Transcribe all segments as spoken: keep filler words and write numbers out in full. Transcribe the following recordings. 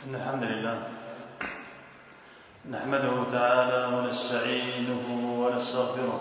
إن الحمد لله نحمده تعالى ونستعينه ونستغفره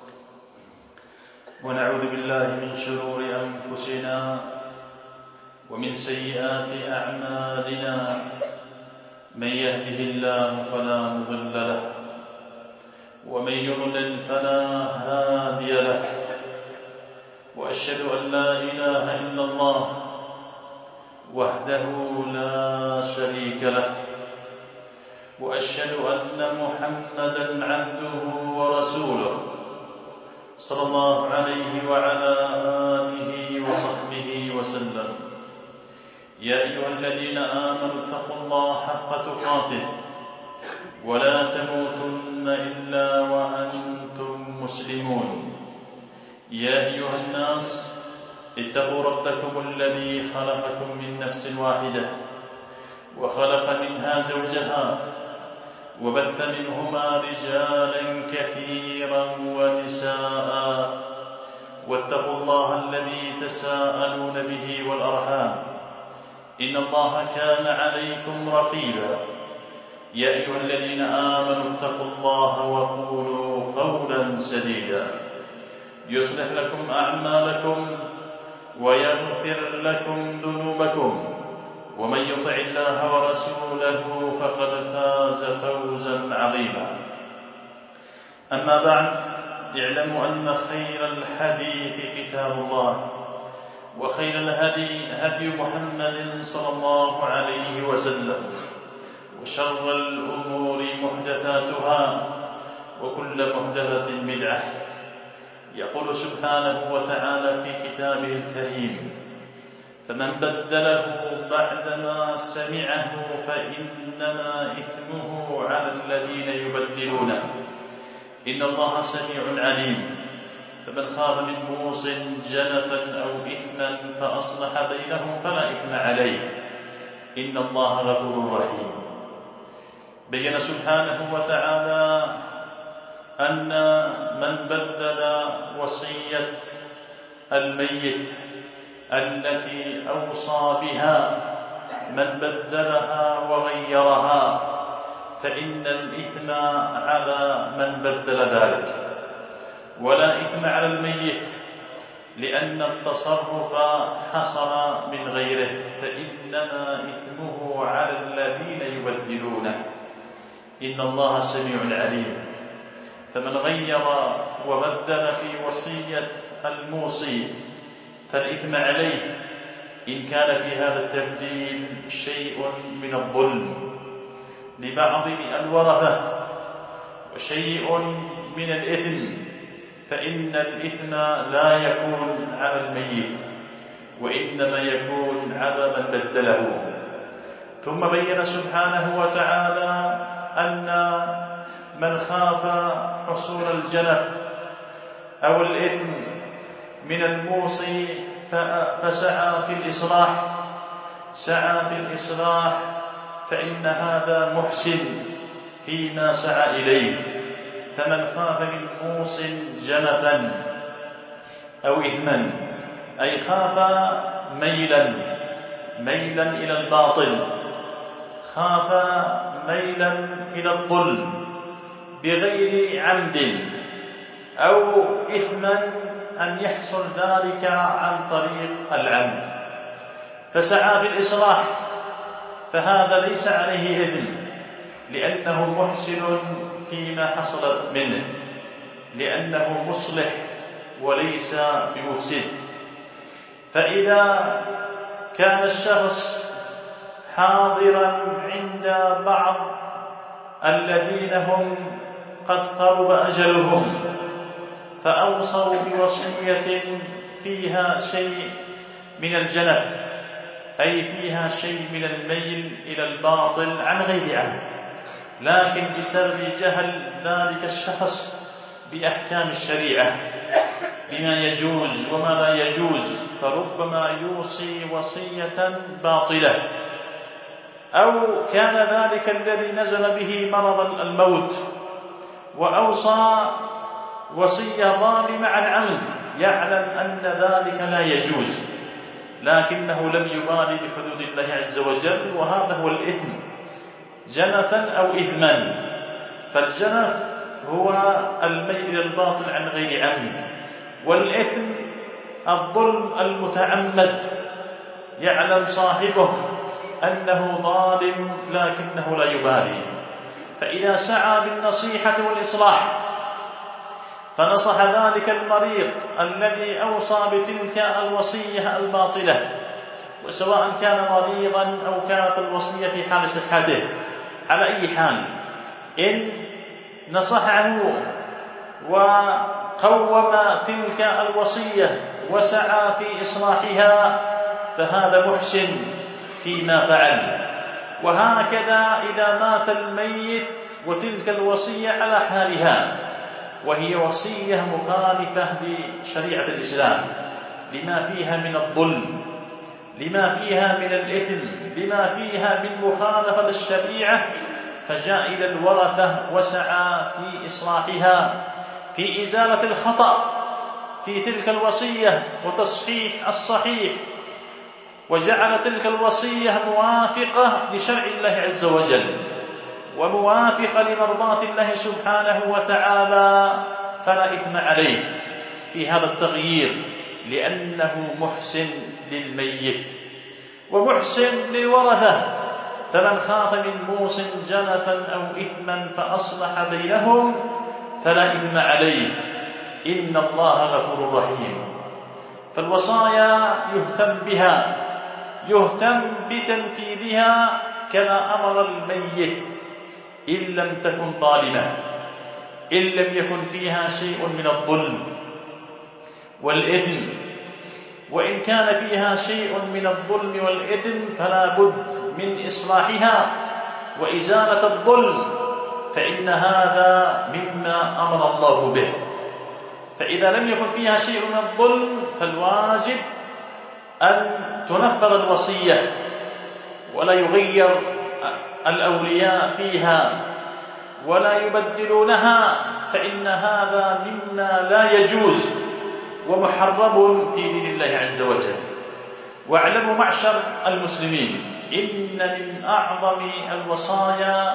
ونعوذ بالله من شرور أنفسنا ومن سيئات أعمالنا. من يهده الله فلا مضل له ومن يضلل فلا هادي له، وأشهد أن لا إله إلا الله وحده لا شريك له، وأشهد أن محمدا عبده ورسوله صلى الله عليه وعلى آله وصحبه وسلم. يا أيها الذين آمنوا اتقوا الله حق تقاته ولا تموتن إلا وأنتم مسلمون. يا أيها الناس اتقوا ربكم الذي خلقكم من نفس واحدة وخلق منها زوجها وبث منهما رجالا كثيرا ونساء، واتقوا الله الذي تساءلون به والأرحام إن الله كان عليكم رقيبا. يا أيها الذين آمنوا اتقوا الله وقولوا قولا سديدا يصلح لكم أعمالكم ويغفر لكم ذنوبكم، ومن يطع الله ورسوله فقد فاز فوزا عظيما. أما بعد، اعلموا أن خير الحديث كتاب الله، وخير الهدي هدي محمد صلى الله عليه وسلم، وشر الأمور محدثاتها وكل محدثة بدعة. يقول سبحانه وتعالى في كتابه الكريم: فمن بدله بعدما سمعه فإنما إثمه على الذين يبدلونه إن الله سميع عليم. فمن خاف من موص جنفا أو إثما فأصلح بينهم فلا إثم عليه إن الله غفور رحيم. بين سبحانه وتعالى أن من بدل وصية الميت التي أوصى بها، من بدلها وغيرها فإن الإثم على من بدل ذلك، ولا إثم على الميت لأن التصرف حصل من غيره، فإنما إثمه على الذين يبدلونه إن الله سميع عليم. فمن غير وبدل في وصية الموصي فالإثم عليه إن كان في هذا التبديل شيء من الظلم لبعض الورثة وشيء من الإثم، فإن الإثم لا يكون على الميت وإنما يكون على من بدله. ثم بين سبحانه وتعالى أن من خاف حصول الجنف أو الإثم من الموصي فسعى في الإصلاح سعى في الإصلاح فإن هذا محسن فيما سعى إليه. فمن خاف من موص جنفا أو إثما أي خاف ميلا ميلا إلى الباطل، خاف ميلا إلى الظلم بغير عمد، أو إثما أن يحصل ذلك عن طريق العمد، فسعى في الإصلاح، فهذا ليس عليه إثم لأنه محسن فيما حصل منه، لأنه مصلح وليس بمفسد. فإذا كان الشخص حاضرا عند بعض الذين هم قد قرب أجلهم فأوصوا بوصية فيها شيء من الجنف، أي فيها شيء من الميل إلى الباطل عن غير عمد، لكن بسبب جهل ذلك الشخص بأحكام الشريعة بما يجوز وما لا يجوز، فربما يوصي وصية باطلة، أو كان ذلك الذي نزل به مرض الموت وأوصى وصية ظالمة عن عمد، يعلم أن ذلك لا يجوز، لكنه لم يبالي بحدود الله عز وجل، وهذا هو الإثم جنفا أو إثما. فالجنف هو الميل إلى الباطل عن غير عمد، والإثم الظلم المتعمد يعلم صاحبه أنه ظالم لكنه لا يبالي. فإذا سعى بالنصيحة والإصلاح فنصح ذلك المريض الذي أوصى بتلك الوصية الباطلة، وسواء كان مريضا أو كانت الوصية في حال صحته، على أي حال إن نصحه وقوم تلك الوصية وسعى في إصلاحها فهذا محسن فيما فعل. وهكذا إذا مات الميت وتلك الوصية على حالها وهي وصية مخالفة لشريعة الإسلام لما فيها من الظلم، لما فيها من الإثم، لما فيها من مخالفة للشريعة، فجاء إلى الورثة وسعى في إصلاحها، في إزالة الخطأ في تلك الوصية وتصحيح الصحيح، وجعل تلك الوصية موافقة لشرع الله عز وجل وموافقة لمرضاة الله سبحانه وتعالى، فلا إثم عليه في هذا التغيير، لأنه محسن للميت ومحسن للورثة. فمن خاف من موص جنفا أو إثما فأصلح بينهم فلا إثم عليه، إن الله غفور رحيم. فالوصايا يهتم بها، يهتم بتنفيذها كما أمر الميت، إن لم تكن ظالمة، إن لم يكن فيها شيء من الظلم والإثم. وإن كان فيها شيء من الظلم والإثم فلا بد من إصلاحها وإزالة الظلم، فإن هذا مما أمر الله به. فإذا لم يكن فيها شيء من الظلم فالواجب أن تنفذ الوصية ولا يغير الأولياء فيها ولا يبدلونها، فإن هذا مما لا يجوز ومحرم في دين الله عز وجل. واعلموا معشر المسلمين إن من أعظم الوصايا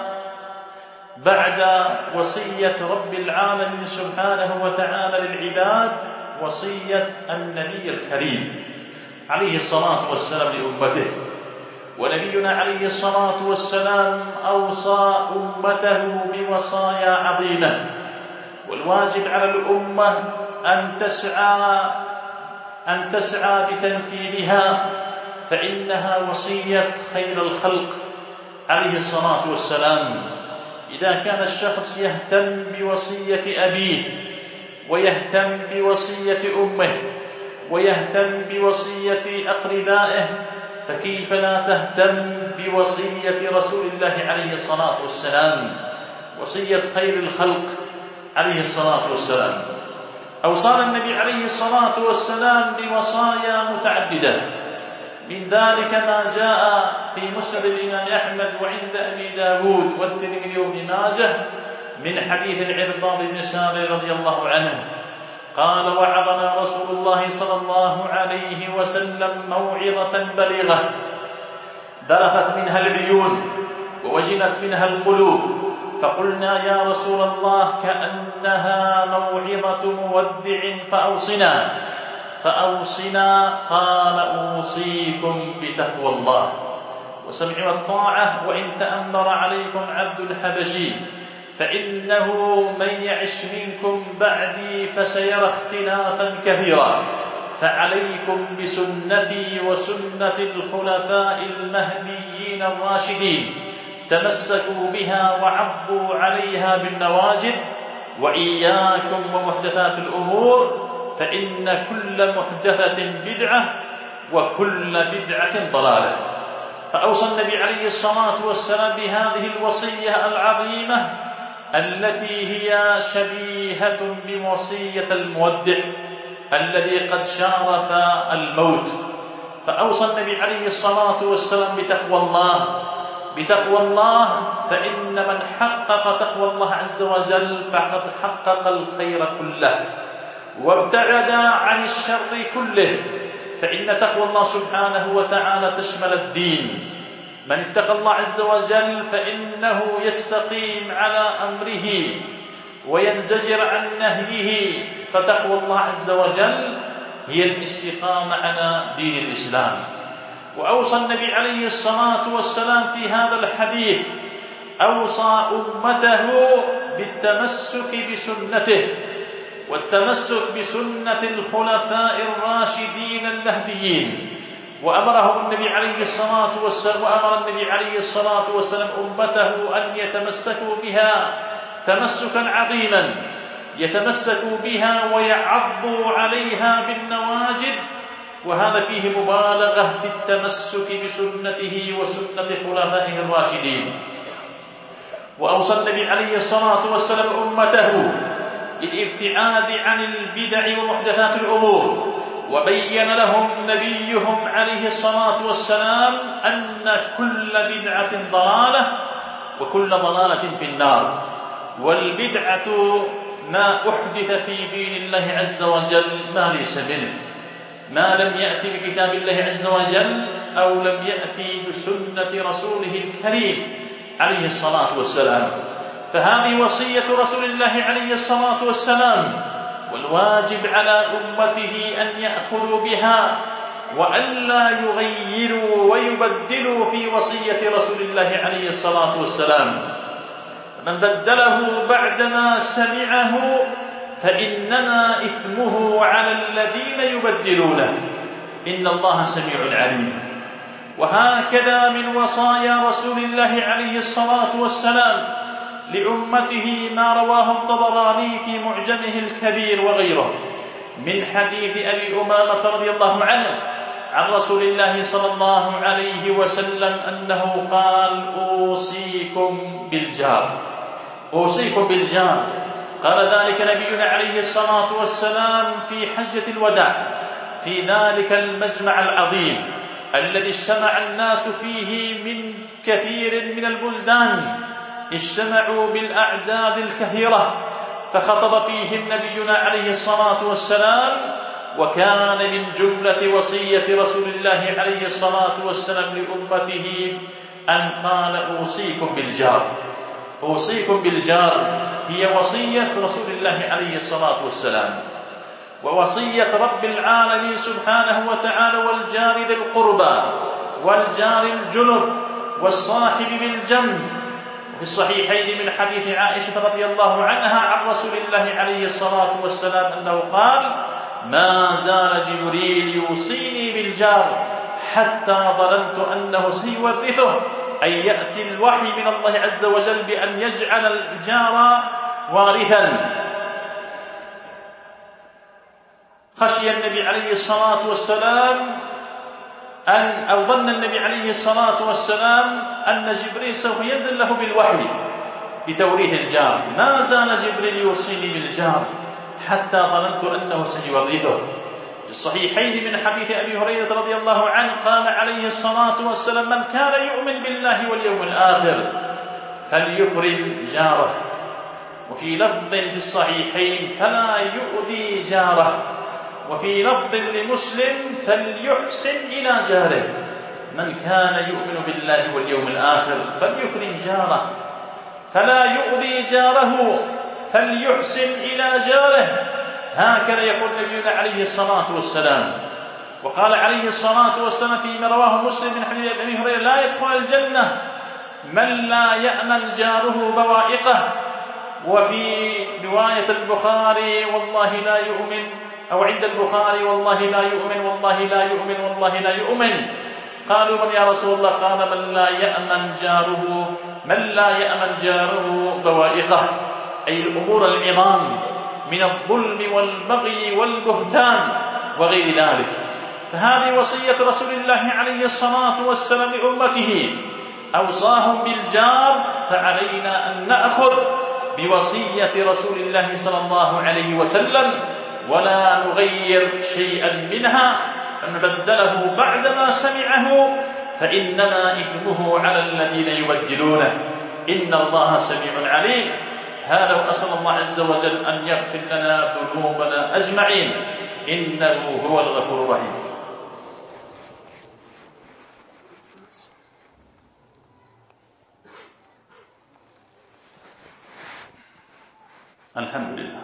بعد وصية رب العالمين سبحانه وتعالى للعباد وصية النبي الكريم عليه الصلاة والسلام لأمته. ونبينا عليه الصلاة والسلام أوصى أمته بوصايا عظيمة، والواجب على الأمة أن تسعى أن تسعى بتنفيذها، فإنها وصية خير الخلق عليه الصلاة والسلام. إذا كان الشخص يهتم بوصية أبيه ويهتم بوصية أمه ويهتم بوصية أقربائه، فكيف لا تهتم بوصية رسول الله عليه الصلاة والسلام، وصية خير الخلق عليه الصلاة والسلام. أوصانا النبي عليه الصلاة والسلام بوصايا متعددة، من ذلك ما جاء في مسند الإمام أحمد وعند أبي داود والترمذي وابن ماجه من حديث العرباض بن ساري رضي الله عنه قال: وعظنا رسول الله صلى الله عليه وسلم موعظة بليغة ذرفت منها العيون ووجلت منها القلوب، فقلنا يا رسول الله كأنها موعظة مودع فأوصنا فأوصنا قال: أوصيكم بتقوى الله وسمع والطاعة وإن تأمر عليكم عبد الحبشي، فإنه من يعش منكم بعدي فسيرى اختلافا كثيرا، فعليكم بسنتي وسنة الخلفاء المهديين الراشدين، تمسكوا بها وعضوا عليها بالنواجذ، وإياكم ومحدثات الأمور، فإن كل محدثة بدعة وكل بدعة ضلالة. فأوصى النبي عليه الصلاة والسلام بهذه الوصية العظيمة التي هي شبيهة بوصية المودع الذي قد شارف الموت. فأوصى النبي عليه الصلاة والسلام بتقوى الله بتقوى الله فإن من حقق تقوى الله عز وجل فقد حقق الخير كله وابتعد عن الشر كله، فإن تقوى الله سبحانه وتعالى تشمل الدين. من اتقى الله عز وجل فإنه يستقيم على أمره وينزجر عن نهيه، فتقوى الله عز وجل هي الاستقامة على دين الإسلام. وأوصى النبي عليه الصلاة والسلام في هذا الحديث، أوصى أمته بالتمسك بسنته والتمسك بسنة الخلفاء الراشدين المهديين، وأمرهم النبي عليه الصلاة والسلام وأمر النبي عليه الصلاة والسلام أمته أن يتمسكوا بها تمسكا عظيما، يتمسكوا بها ويعضوا عليها بالنواجذ، وهذا فيه مبالغة في التمسك بسنته وسنة خلفائه الراشدين. وأوصى النبي عليه الصلاة والسلام أمته بالابتعاد عن البدع ومحدثات الأمور، وبين لهم نبيهم عليه الصلاة والسلام أن كل بدعة ضلالة وكل ضلالة في النار. والبدعة ما أحدث في دين الله عز وجل ما ليس منه، ما لم يأتي بكتاب الله عز وجل أو لم يأتي بسنة رسوله الكريم عليه الصلاة والسلام. فهذه وصية رسول الله عليه الصلاة والسلام، والواجب على أمته أن يأخذوا بها وألا يغيروا ويبدلوا في وصية رسول الله عليه الصلاة والسلام. من بدله بعدما سمعه فإنما إثمه على الذين يبدلونه، إن الله سميع عليم. وهكذا من وصايا رسول الله عليه الصلاة والسلام لأمته ما رواه الطبراني في معجمه الكبير وغيره من حديث أبي أمامة رضي الله عنه عن رسول الله صلى الله عليه وسلم أنه قال: أوصيكم بالجار، أوصيكم بالجار. قال ذلك نبينا عليه الصلاة والسلام في حجة الوداع في ذلك المجمع العظيم الذي اجتمع الناس فيه من كثير من البلدان، اجتمعوا بالأعداد الكثيرة، فخطب فيهم نبينا عليه الصلاة والسلام. وكان من جملة وصية رسول الله عليه الصلاة والسلام لأمته أن قال: أوصيكم بالجار. أوصيكم بالجار هي وصية رسول الله عليه الصلاة والسلام، ووصية رب العالمين سبحانه وتعالى: والجار ذي القربى والجار الجنب والصاحب بالجنب. وفي الصحيحين من حديث عائشة رضي الله عنها عن رسول الله عليه الصلاة والسلام أنه قال: ما زال جبريل يوصيني بالجار حتى ظننت أنه سيورثه، أي يأتي الوحي من الله عز وجل بأن يجعل الجار وارثا. خشي النبي عليه الصلاة والسلام أن أو ظن النبي عليه الصلاة والسلام أن جبريل سوف ينزل له بالوحي بتوريث الجار. ما زال جبريل يوصيني بالجار حتى ظننت أنه سيورثه. في الصحيحين من حديث أبي هريرة رضي الله عنه قال عليه الصلاة والسلام: من كان يؤمن بالله واليوم الآخر فليكرم جاره. وفي لفظ في الصحيحين: فلا يؤذي جاره. وفي لفظ لمسلم: فليحسن إلى جاره. من كان يؤمن بالله واليوم الآخر فليكرم جاره، فلا يؤذي جاره، فليحسن إلى جاره. هكذا يقول نبينا عليه الصلاة والسلام. وقال عليه الصلاة والسلام فيما رواه مسلم من حديث أبي هريرة: لا يدخل الجنة من لا يأمن جاره بوائقه. وفي رواية البخاري: والله لا يؤمن، أو عند البخاري: والله لا يؤمن والله لا يؤمن والله لا يؤمن. قالوا: من يا رسول الله؟ قال: من لا يأمن جاره من لا يأمن جاره بوائقه، أي الأمور العظام من الظلم والبغي والبهتان وغير ذلك. فهذه وصية رسول الله عليه الصلاة والسلام لأمته، أوصاهم بالجار، فعلينا أن نأخذ بوصية رسول الله صلى الله عليه وسلم ولا نغير شيئا منها. فمن بدله بعدما سمعه فإنما إثمه على الذين يبدلونه، إن الله سميع عليم. هذا، وأسأل الله عز وجل أن يغفر لنا ذنوبنا أجمعين، إنه هو الغفور الرحيم. الحمد لله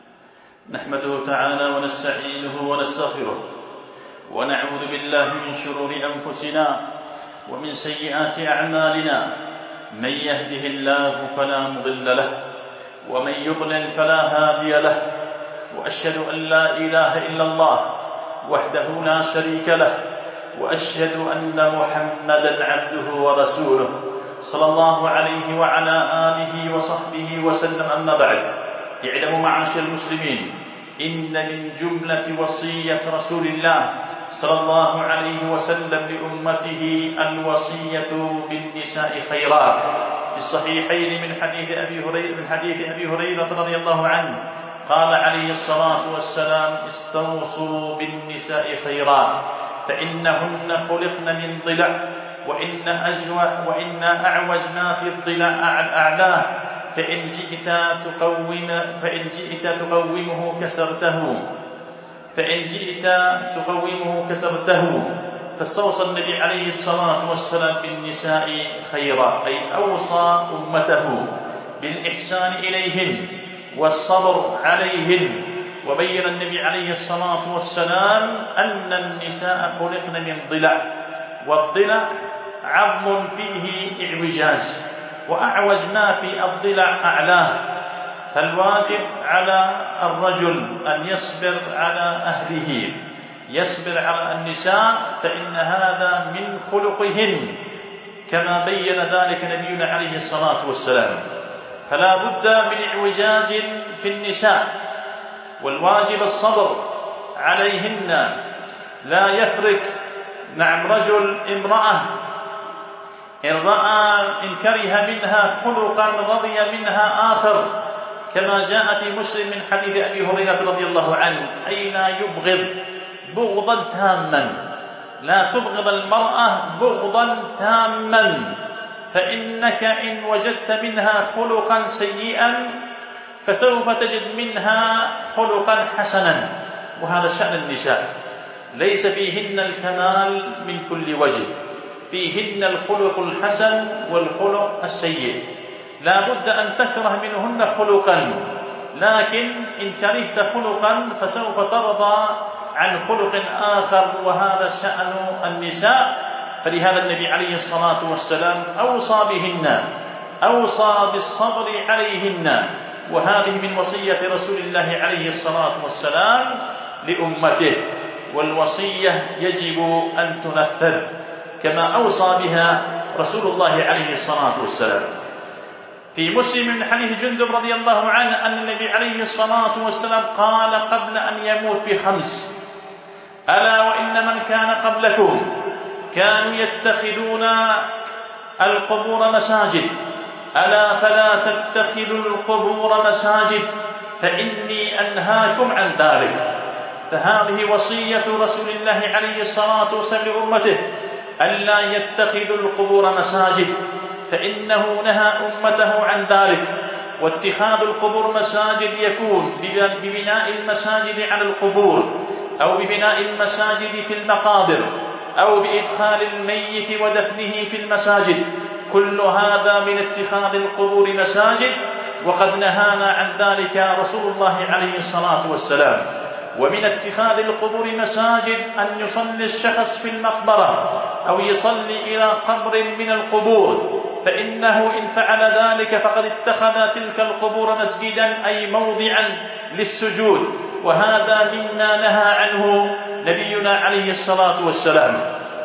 نحمده تعالى ونستعينه ونستغفره ونعوذ بالله من شرور أنفسنا ومن سيئات أعمالنا من يهده الله فلا مضل له ومن يضلل فلا هادي له وأشهد أن لا إله إلا الله وحده لا شريك له وأشهد أن محمدا عبده ورسوله صلى الله عليه وعلى آله وصحبه وسلم. أما بعد، اعلموا معاشر المسلمين إن من جملة وصية رسول الله صلى الله عليه وسلم لأمته الوصية بالنساء خيرات. في الصحيحين من حديث أبي هريرة من حديث أبي هريرة رضي الله عنه قال عليه الصلاة والسلام: استوصوا بالنساء خيرا فإنهن خلقن من ضلع وإن أجوع وإن أعوج ما في الضلع أعلاه فإن جئت تقوم فإن جئت تقومه كسرته فإن جئت تقومه كسرته. فاستوصى النبي عليه الصلاة والسلام بالنساء خيرا، أي أوصى أمته بالإحسان إليهن والصبر عليهن. وبين النبي عليه الصلاة والسلام أن النساء خلقن من ضلع، والضلع عظم فيه اعوجاج، وأعوج ما في الضلع أعلاه. فالواجب على الرجل أن يصبر على أهله، يصبر على النساء، فإن هذا من خلقهن كما بين ذلك نبينا عليه الصلاة والسلام. فلا بد من اعوجاج في النساء، والواجب الصبر عليهن. لا يفرق نعم رجل امرأة إن رأى إن كره منها خلقا رضي منها آخر، كما جاء في مسلم من حديث أبي هريرة رضي الله عنه: أي لا يبغض بغضا تاما، لا تبغض المرأة بغضا تاما، فإنك إن وجدت منها خلقا سيئا فسوف تجد منها خلقا حسنا. وهذا شأن النساء، ليس فيهن الكمال من كل وجه، فيهن الخلق الحسن والخلق السيء. لا بد أن تكره منهن خلقا، لكن إن كرهت خلقا فسوف ترضى عن خلق آخر، وهذا شأن النساء. فلهذا النبي عليه الصلاة والسلام أوصى بهن، أوصى بالصبر عليهن. وهذه من وصية رسول الله عليه الصلاة والسلام لأمته، والوصية يجب أن تنفذ كما أوصى بها رسول الله عليه الصلاة والسلام. في مسلم من حديث جندب رضي الله عنه أن النبي عليه الصلاة والسلام قال قبل أن يموت بخمس: ألا وإن من كان قبلكم كانوا يتخذون القبور مساجد، ألا فلا تتخذوا القبور مساجد فإني أنهاكم عن ذلك. فهذه وصية رسول الله عليه الصلاة والسلام لأمته، ألا يتخذوا القبور مساجد، فإنه نهى أمته عن ذلك. واتخاذ القبور مساجد يكون ببناء المساجد على القبور، أو ببناء المساجد في المقابر، أو بإدخال الميت ودفنه في المساجد. كل هذا من اتخاذ القبور مساجد، وقد نهانا عن ذلك رسول الله عليه الصلاة والسلام. ومن اتخاذ القبور مساجد أن يصلي الشخص في المقبرة أو يصلي إلى قبر من القبور، فإنه إن فعل ذلك فقد اتخذ تلك القبور مسجدا، أي موضعا للسجود، وهذا مما نهى عنه نبينا عليه الصلاة والسلام.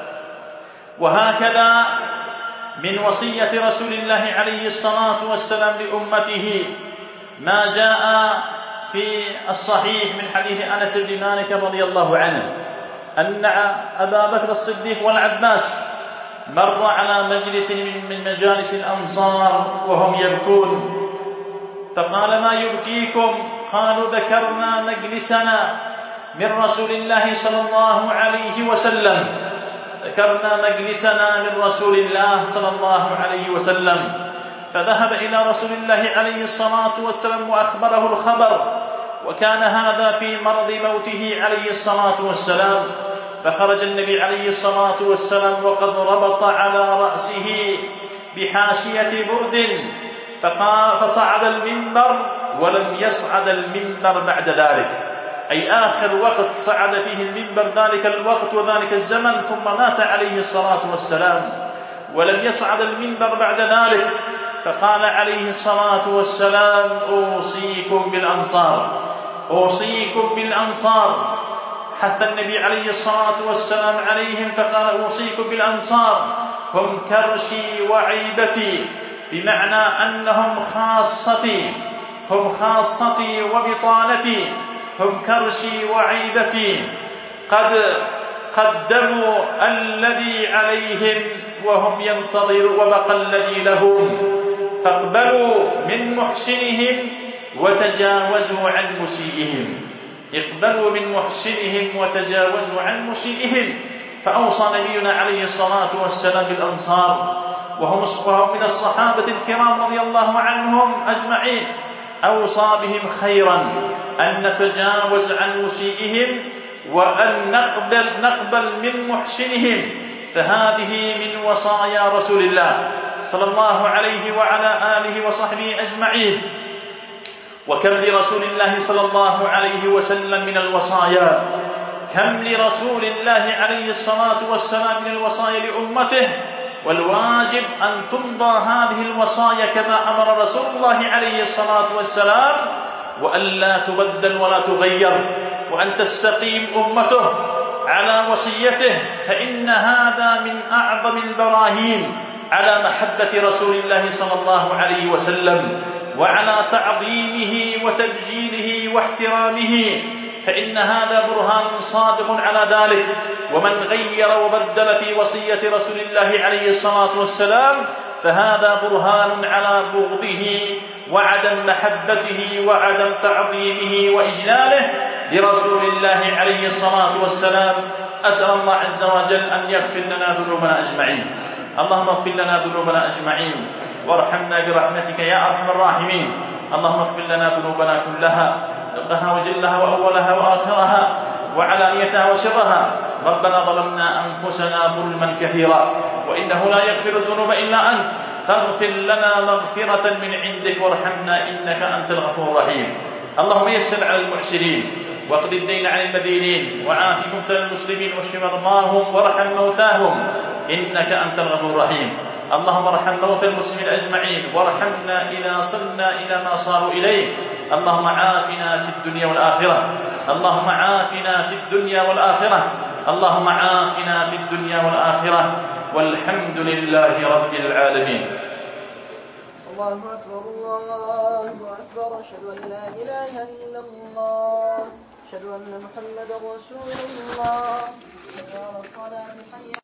وهكذا من وصية رسول الله عليه الصلاة والسلام لأمته ما جاء في الصحيح من حديث أنس بن مالك رضي الله عنه أن أبا بكر الصديق والعباس مر على مجلس من مجالس الأنصار وهم يبكون، فقال: ما يبكيكم؟ قالوا: ذكرنا مجلسنا من رسول الله صلى الله عليه وسلم ذكرنا مجلسنا من رسول الله صلى الله عليه وسلم. فذهب إلى رسول الله عليه الصلاة والسلام وأخبره الخبر، وكان هذا في مرض موته عليه الصلاة والسلام. فخرج النبي عليه الصلاة والسلام وقد ربط على رأسه بحاشية برد، فصعد المنبر ولم يصعد المنبر بعد ذلك، أي آخر وقت صعد فيه المنبر ذلك الوقت وذلك الزمن، ثم مات عليه الصلاة والسلام ولم يصعد المنبر بعد ذلك. فقال عليه الصلاة والسلام: أوصيكم بالأنصار، أوصيكم بالأنصار. حث النبي عليه الصلاة والسلام عليهم فقال: أوصيكم بالأنصار، هم كرشي وعيبتي، بمعنى أنهم خاصتي، هم خاصتي وبطانتي، هم كرشي وعيبتي، قد قدموا الذي عليهم وهم ينتظرون وبقى الذي لهم، فاقبلوا من محسنهم وتجاوزوا عن مسيئهم، اقبلوا من محسنهم وتجاوزوا عن مسيئهم. فأوصى نبينا عليه الصلاة والسلام بالأنصار، وهم من الصحابة الكرام رضي الله عنهم أجمعين، أوصى بهم خيرا أن نتجاوز عن مسيئهم وأن نقبل, نقبل من محسنهم. فهذه من وصايا رسول الله صلى الله عليه وعلى آله وصحبه أجمعين. وكم لرسول الله صلى الله عليه وسلم من الوصايا، كم لرسول الله عليه الصلاة والسلام من الوصايا لأمته، والواجب أن تمضى هذه الوصايا كما أمر رسول الله عليه الصلاة والسلام، وأن لا تبدل ولا تغير، وأن تستقيم أمته على وصيته، فإن هذا من أعظم البراهين على محبة رسول الله صلى الله عليه وسلم وعلى تعظيمه وتبجيله واحترامه، فإن هذا برهان صادق على ذلك. ومن غير وبدل في وصية رسول الله عليه الصلاة والسلام فهذا برهان على بغضه وعدم محبته وعدم تعظيمه وإجلاله لرسول الله عليه الصلاة والسلام. أسأل الله عز وجل أن يغفر لنا ذنوبنا أجمعين. اللهم اغفر لنا ذنوبنا أجمعين وارحمنا برحمتك يا أرحم الراحمين. اللهم اغفر لنا ذنوبنا كلها، دقها وجلها وأولها وآخرها وعلانيتها وسرها. ربنا ظلمنا أنفسنا ظلما كثيرا وإنه لا يغفر الذنوب إلا أنت، فاغفر لنا مغفرة من عندك وارحمنا إنك أنت الغفور الرحيم. اللهم يسر على المحسنين واقض الدين عن المدينين وعاف مبتلى المسلمين واشف مرضاهم وارحم موتاهم إنك أنت الغفور الرحيم. اللهم ارحم موتى المسلمين أجمعين وارحمنا إذا صلنا إلى ما صاروا إليه. اللهم عافنا في الدنيا والآخرة، اللهم عافنا في الدنيا والآخرة، اللهم عافنا في الدنيا والآخرة، والحمد لله رب العالمين. الله أكبر الله أكبر، أشهد أن لا إله إلا الله، أشهد أن محمدا رسول الله.